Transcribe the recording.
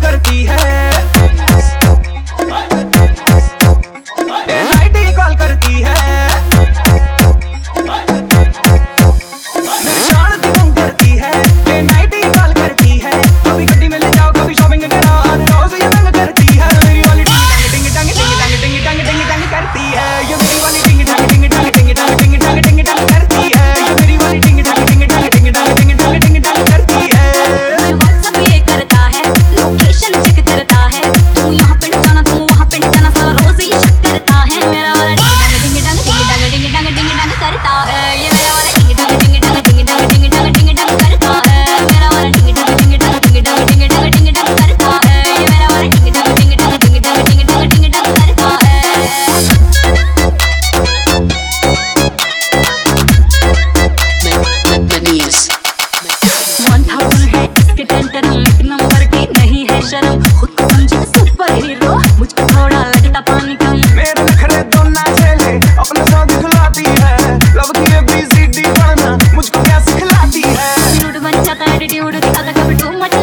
करती है, नाइट ही कॉल करती है, मेरी शान की तुम करती है, नाइट ही कॉल करती है, कभी गड्डी में ले जाओ कभी शॉपिंग करो और रोज ये तंग करती है, मेरी वाली टिंग टंग टिंग टंग टिंग टंग टिंग टंग टंग करती है, ये मेरी वाली टिंग टंग टिंग टंग टिंग टंग टिंग टंग टिंग टंग करती है, ये मेरी वाली टिंग टंग टिंग टंग टिंग टंग टिंग टंग टिंग टंग करती है। व्हाट्सएप ये करता है, लोकेशन चेक करता है, तू यहाँ पे नहीं जाना तू वहाँ पे नहीं जाना, सारा रोज ये शक करता है, मेरा वाला टिंग टंग टिंग टंग टिंग टंग टिंग टंग करता है, ये मेरा वाला टिंग टंग टिंग टंग टिंग टंग टिंग टंग टिंग टंग करता है, मेरा वाला टिंग टंग टिंग टंग टिंग टंग टिंग टंग टिंग टंग करता है, ये मेरा वाला टिंग टंग टिंग टंग टिंग टंग टिंग टंग टिंग टंग करता है। 1000 है इसके टेंटर, एक नंबर की नहीं है शर्म, खुद को समझे सुपर हीरो, मुझको थोड़ा लगता पानी कम, मेरे नखरे तो ना झेले अपने सौ दिखलाती है, लव की ABCD पढ़ना मुझको क्या सिखलाती है, मूड बन जाता है एटीट्यूड दिखाता कभी टू मच